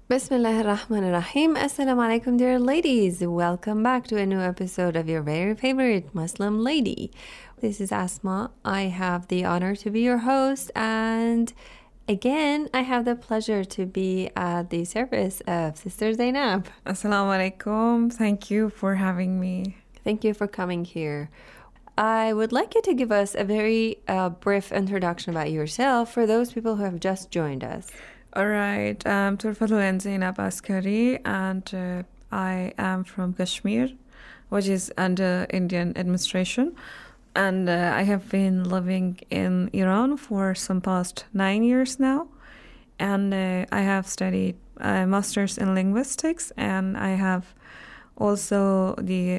Bismillah ar-Rahman ar-Rahim. Assalamu alaikum, dear ladies. Welcome back to a new episode of your very favorite Muslim lady. This is Asma. I have the honor to be your host, and again, I have the pleasure to be at the service of Sister Zainab. Assalamu alaikum. Thank you for having me. Thank you for coming here. I would like you to give us a very brief introduction about yourself for those people who have just joined us. All right. Turfatul Zainab Askari, and I am from Kashmir, which is under Indian administration. And I have been living in Iran for some past 9 years now. And I have studied a master's in linguistics, and I'm also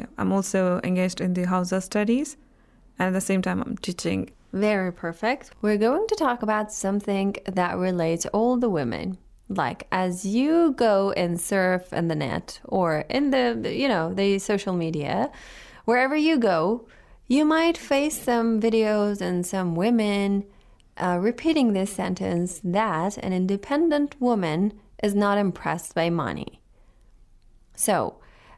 engaged in the Hausa studies. And at the same time, I'm teaching. Very perfect. We're going to talk about something that relates all the women. Like as you go and surf in the net or in the social media, wherever you go, you might face some videos and some women repeating this sentence that an independent woman is not impressed by money. So,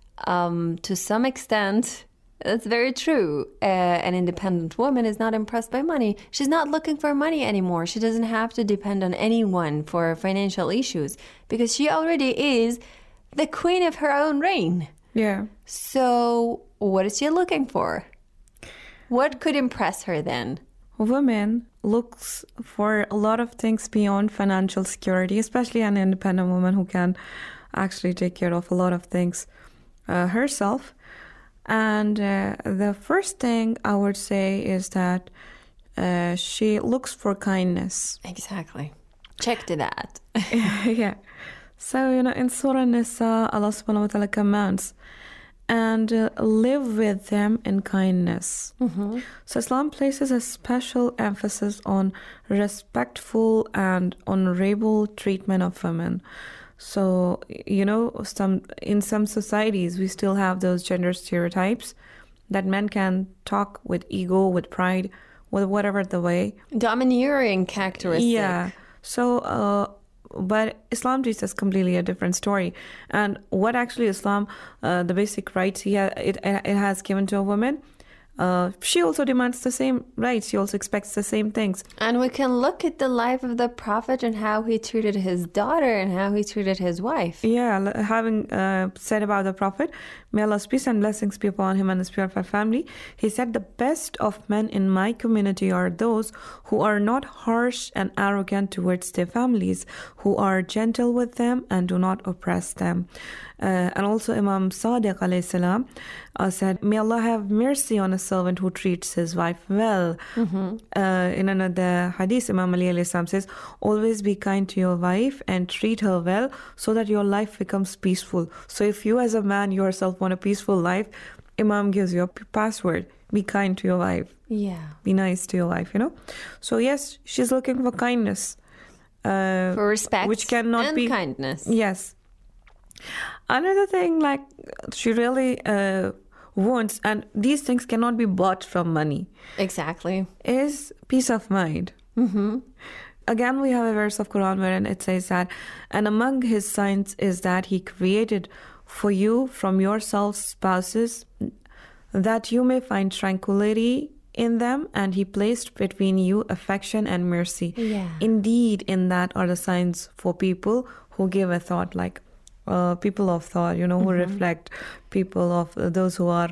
to some extent, that's very true. An independent woman is not impressed by money. She's not looking for money anymore. She doesn't have to depend on anyone for financial issues because she already is the queen of her own reign. Yeah. So what is she looking for? What could impress her then? Women looks for a lot of things beyond financial security, especially an independent woman who can actually take care of a lot of things herself. And the first thing I would say is that she looks for kindness. Exactly. Check to that. Yeah. So, in Surah Nisa, Allah subhanahu wa ta'ala commands, and live with them in kindness. Mm-hmm. So Islam places a special emphasis on respectful and honorable treatment of women. So, in some societies, we still have those gender stereotypes that men can talk with ego, with pride, with whatever the way. Domineering characteristic. Yeah. So, but Islam teaches completely a different story. And what actually Islam, the basic rights it has given to a woman, she also demands the same rights. She also expects the same things. And we can look at the life of the Prophet and how he treated his daughter and how he treated his wife. Yeah, having said about the Prophet, may Allah's peace and blessings be upon him and his purified family, he said, the best of men in my community are those who are not harsh and arrogant towards their families, who are gentle with them and do not oppress them. And also Imam Sadiq alayhi salam said, may Allah have mercy on a servant who treats his wife well. Mm-hmm. In another hadith, Imam Ali alayhi salam says, always be kind to your wife and treat her well so that your life becomes peaceful. So if you as a man yourself want a peaceful life, Imam gives you a password. Be kind to your wife. Yeah. Be nice to your wife, So yes, she's looking for kindness. For respect which cannot and be kindness. Yes. Another thing, like she really wants, and these things cannot be bought from money. Exactly. Is peace of mind. Mm-hmm. Again, we have a verse of Quran wherein it says that, and among his signs is that he created for you from yourselves spouses, that you may find tranquility in them, and he placed between you affection and mercy. Yeah. Indeed, in that are the signs for people who give a thought, like people of thought, who mm-hmm. reflect, people of those who are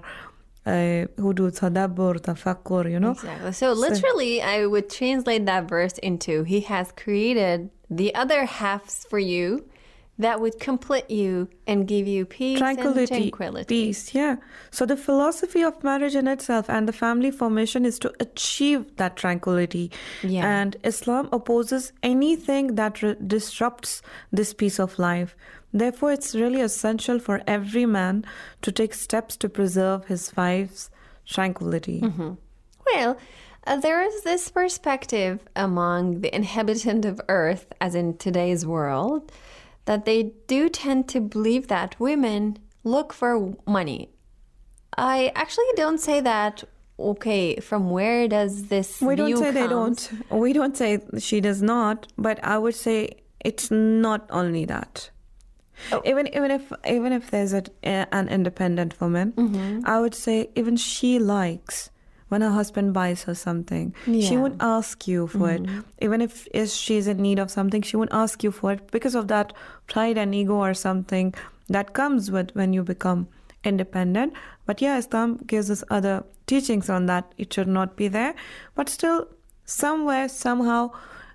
who do tadabbur, tafakkur, Exactly. So literally, I would translate that verse into, he has created the other halves for you that would complete you and give you peace and tranquility. Peace, yeah. So the philosophy of marriage in itself and the family formation is to achieve that tranquility. Yeah. And Islam opposes anything that disrupts this peace of life. Therefore, it's really essential for every man to take steps to preserve his wife's tranquility. Mm-hmm. Well, there is this perspective among the inhabitant of Earth, as in today's world, that they do tend to believe that women look for money. I actually don't say that, okay, from where does this We don't view say comes? they don't. We don't say she does not, but I would say it's not only that. Oh. Even if there's an independent woman, I would say even she likes when her husband buys her something. She Yeah. won't ask you for it. Even if she's in need of something, she won't ask you for it because of that pride and ego or something that comes with when you become independent. But yeah, Islam gives us other teachings on that. It should not be there. But still, somewhere, somehow,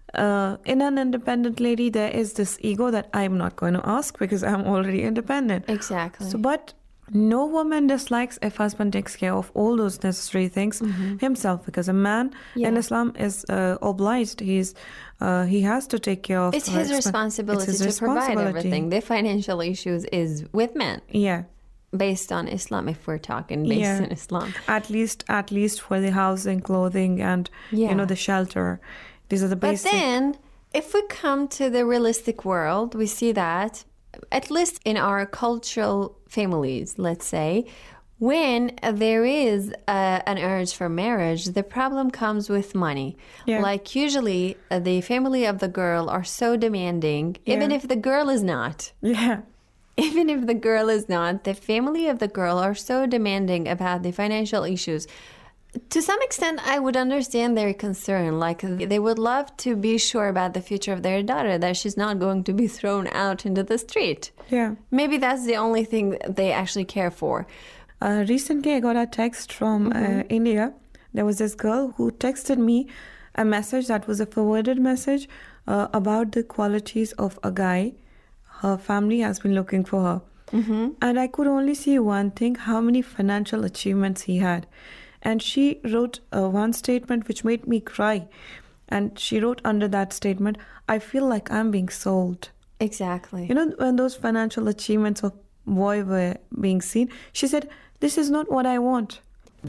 in an independent lady, there is this ego that I'm not going to ask because I'm already independent. Exactly. So, but no woman dislikes if husband takes care of all those necessary things himself, because a man in Islam is obliged. He has to take care of. It's his responsibility to provide everything. The financial issues is with men. Yeah. Based on Islam, if we're talking based on Islam. At least for the housing, clothing, and the shelter. These are the basic. But then, if we come to the realistic world, we see that, at least in our cultural families, let's say, when there is an urge for marriage, the problem comes with money. Yeah. Like usually, the family of the girl are so demanding, even if the girl is not. Yeah. Even if the girl is not, the family of the girl are so demanding about the financial issues. To some extent, I would understand their concern. Like, they would love to be sure about the future of their daughter, that she's not going to be thrown out into the street. Yeah. Maybe that's the only thing they actually care for. Recently, I got a text from India. There was this girl who texted me a message that was a forwarded message about the qualities of a guy her family has been looking for her. And I could only see one thing, how many financial achievements he had. And she wrote one statement which made me cry. And she wrote under that statement, I feel like I'm being sold. Exactly. You know, when those financial achievements of boy were being seen, she said, this is not what I want.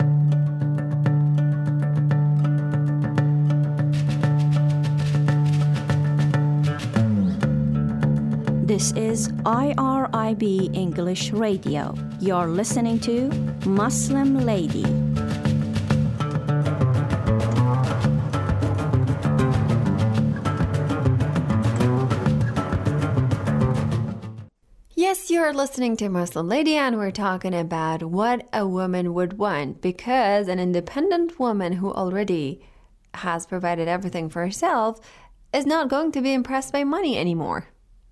This is IRIB English Radio. You're listening to Muslim Lady. Yes, you're listening to Muslim Lady, and we're talking about what a woman would want, because an independent woman who already has provided everything for herself is not going to be impressed by money anymore.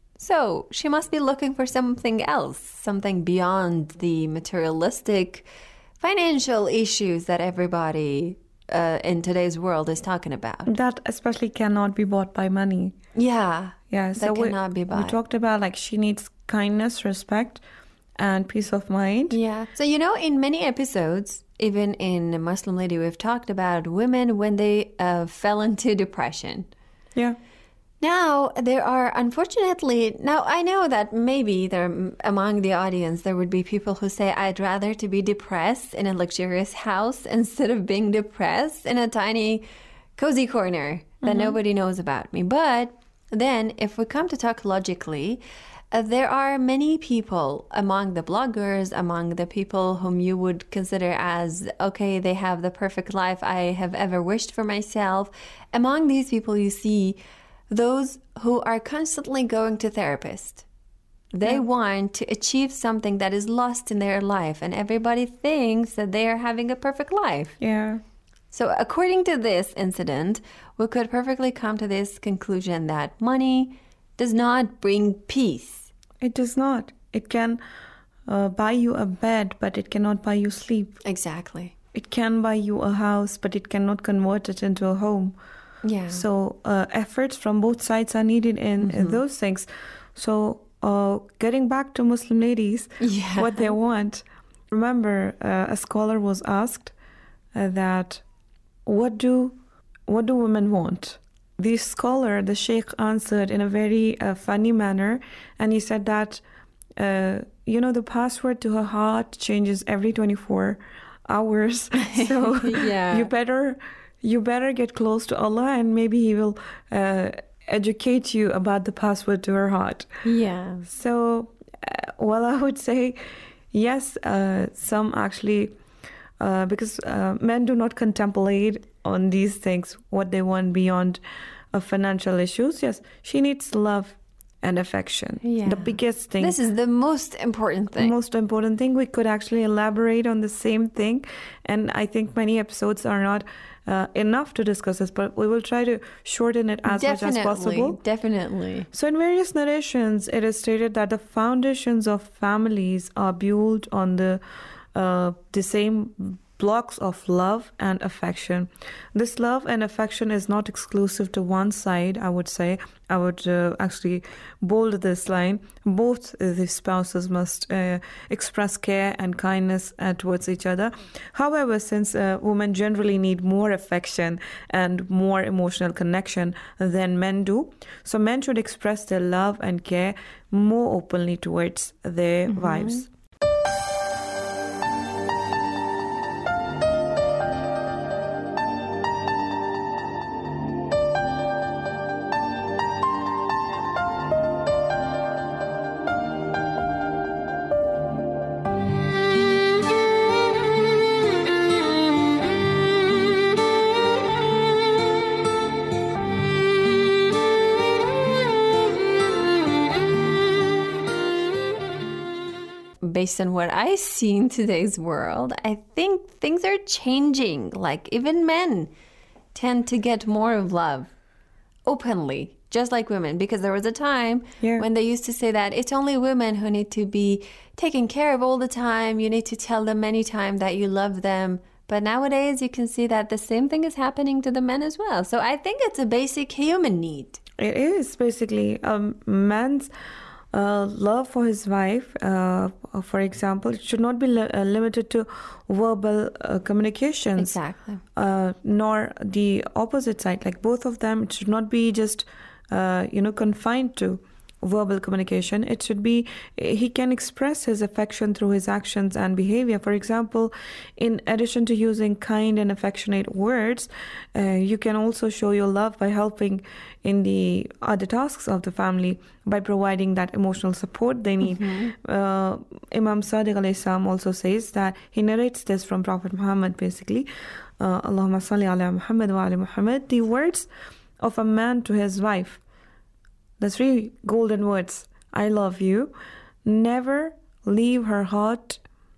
So she must be looking for something else, something beyond the materialistic financial issues that everybody in today's world is talking about. That especially cannot be bought by money. Yeah. Yeah, that cannot be bought. We talked about like she needs kindness, respect, and peace of mind. Yeah. So, you know, in many episodes, even in Muslim Lady, we've talked about women when they fell into depression. Yeah. Now, there are, unfortunately, now I know that maybe there among the audience, there would be people who say, I'd rather to be depressed in a luxurious house instead of being depressed in a tiny, cozy corner that nobody knows about me. But then, if we come to talk logically, there are many people among the bloggers, among the people whom you would consider as, okay, they have the perfect life I have ever wished for myself. Among these people, you see those who are constantly going to therapists. They want to achieve something that is lost in their life, and everybody thinks that they are having a perfect life. Yeah. So according to this incident, we could perfectly come to this conclusion that money does not bring peace. It does not. It can buy you a bed, but it cannot buy you sleep. Exactly. It can buy you a house, but it cannot convert it into a home. Yeah. So efforts from both sides are needed in those things. So getting back to Muslim ladies, what they want. Remember, a scholar was asked that what do women want? The scholar, the sheikh, answered in a very funny manner, and he said that the password to her heart changes every 24 hours. So you better get close to Allah, and maybe He will educate you about the password to her heart. Yeah. So, I would say yes, some actually, because men do not contemplate on these things, what they want beyond financial issues. Yes, she needs love. and affection. Yeah. The biggest thing. This is the most important thing. Most important thing. We could actually elaborate on the same thing, and I think many episodes are not enough to discuss this, but we will try to shorten it as much as possible. Definitely. So in various narrations, it is stated that the foundations of families are built on the same blocks of love and affection. This love and affection is not exclusive to one side, I would say. I would actually bold this line. Both the spouses must express care and kindness towards each other. However, since women generally need more affection and more emotional connection than men do, so men should express their love and care more openly towards their wives. Based on what I see in today's world, I think things are changing. Like even men tend to get more of love openly, just like women. Because there was a time when they used to say that it's only women who need to be taken care of all the time. You need to tell them many times that you love them. But nowadays you can see that the same thing is happening to the men as well. So I think it's a basic human need. It is basically man's love for his wife, for example, it should not be limited to verbal communications. Exactly. Nor the opposite side. Like both of them, it should not be just, confined to verbal communication. It should be, he can express his affection through his actions and behavior. For example, in addition to using kind and affectionate words, you can also show your love by helping in the other tasks of the family, by providing that emotional support they need. Imam Sadiq alayhi salam also says that, he narrates this from Prophet Muhammad basically, Allahumma salli ala Muhammad wa ala Muhammad, the words of a man to his wife. The 3 golden words, I love you, never leave her heart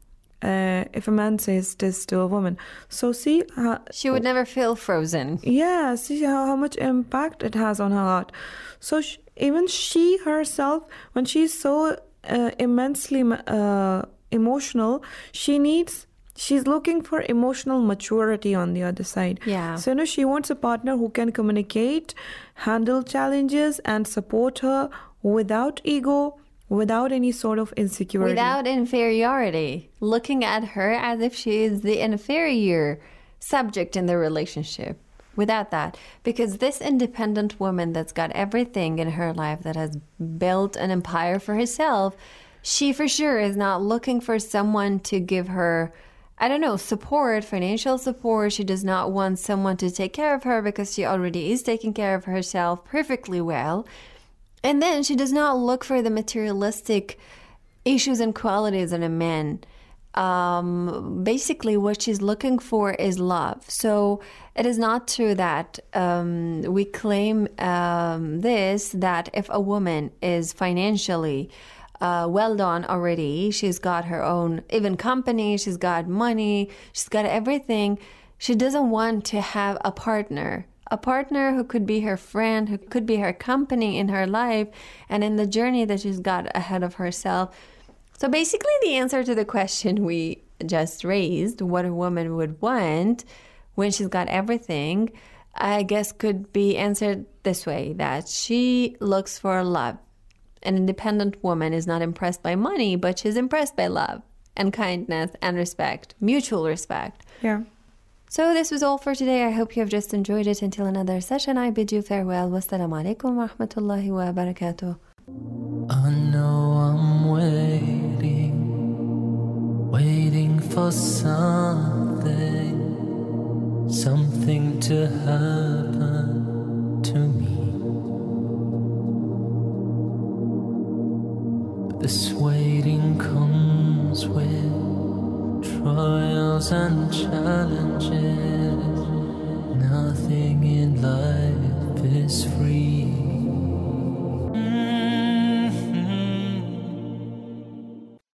if a man says this to a woman. So see... she would never feel frozen. Yeah, see how much impact it has on her heart. So even she herself, when she's so immensely emotional, she's looking for emotional maturity on the other side. Yeah. So, she wants a partner who can communicate, handle challenges, and support her without ego, without any sort of insecurity. Without inferiority. Looking at her as if she is the inferior subject in the relationship. Without that. Because this independent woman that's got everything in her life, that has built an empire for herself, she for sure is not looking for someone to give her, support, financial support. She does not want someone to take care of her because she already is taking care of herself perfectly well. And then she does not look for the materialistic issues and qualities in a man. Basically, what she's looking for is love. So it is not true that we claim that if a woman is financially well done already, she's got her own even company, she's got money, she's got everything, she doesn't want to have a partner who could be her friend, who could be her company in her life and in the journey that she's got ahead of herself. So basically the answer to the question we just raised, what a woman would want when she's got everything, I guess could be answered this way, that she looks for love. An independent woman is not impressed by money, but she's impressed by love and kindness and respect, mutual respect. Yeah. So this was all for today. I hope you have just enjoyed it. Until another session, I bid you farewell. Wassalamu alaikum wa rahmatullahi wa barakatuh. I know I'm waiting for something to happen to me. This waiting comes with trials and challenges. Nothing in life is free.